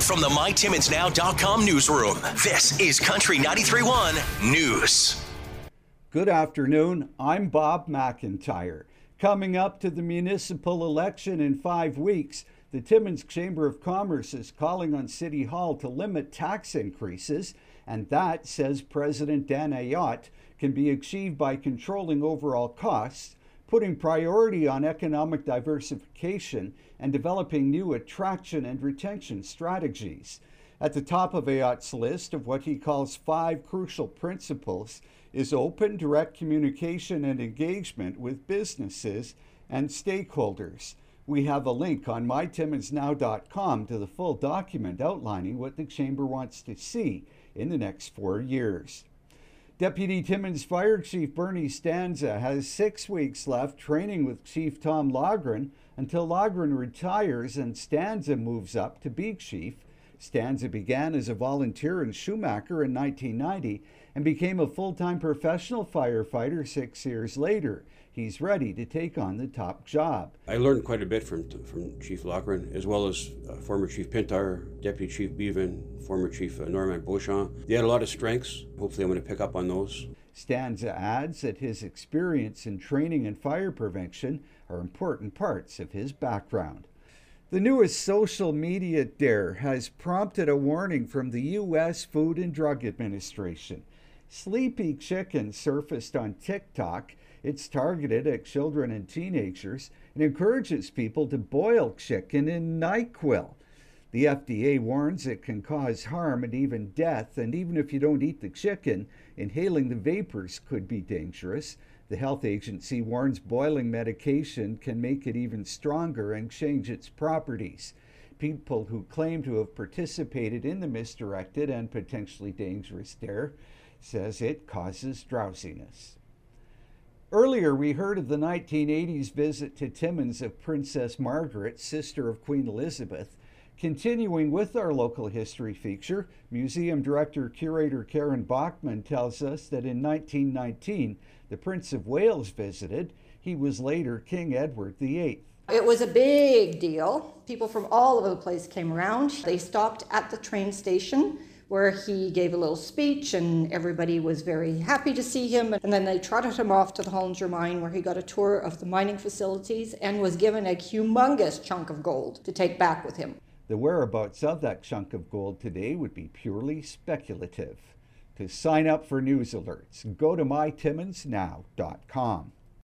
From the MyTimmonsNow.com newsroom, this is Country 93.1 News. Good afternoon. I'm Bob McIntyre. Coming up to the municipal election in 5 weeks, the Timmins Chamber of Commerce is calling on City Hall to limit tax increases, and that, says President Dan Ayotte, can be achieved by controlling overall costs, putting priority on economic diversification, and developing new attraction and retention strategies. At the top of Ayotte's list of what he calls 5 crucial principles is open, direct communication and engagement with businesses and stakeholders. We have a link on mytimmonsnow.com to the full document outlining what the Chamber wants to see in the next 4 years. Deputy Timmins Fire Chief Bernie Stanza has 6 weeks left training with Chief Tom Logren until Logren retires and Stanza moves up to be chief. Stanza began as a volunteer in Schumacher in 1990 and became a full-time professional firefighter 6 years later. He's ready to take on the top job. I learned quite a bit from Chief Logren, as well as former Chief Pintar, Deputy Chief Bevan, former Chief Normand Beauchamp. They had a lot of strengths. Hopefully I'm going to pick up on those. Stanza adds that his experience in training and fire prevention are important parts of his background. The newest social media dare has prompted a warning from the U.S. Food and Drug Administration. Sleepy Chicken surfaced on TikTok. It's targeted at children and teenagers and encourages people to boil chicken in NyQuil. The FDA warns it can cause harm and even death, and even if you don't eat the chicken, inhaling the vapors could be dangerous. The health agency warns boiling medication can make it even stronger and change its properties. People who claim to have participated in the misdirected and potentially dangerous dare says it causes drowsiness. Earlier, we heard of the 1980s visit to Timmins of Princess Margaret, sister of Queen Elizabeth. Continuing with our local history feature, Museum Director-Curator Karen Bachman tells us that in 1919, the Prince of Wales visited. He was later King Edward VIII. It was a big deal. People from all over the place came around. They stopped at the train station where he gave a little speech and everybody was very happy to see him. And then they trotted him off to the Hollinger mine where he got a tour of the mining facilities and was given a humongous chunk of gold to take back with him. The whereabouts of that chunk of gold today would be purely speculative. To sign up for news alerts, go to mytimmonsnow.com.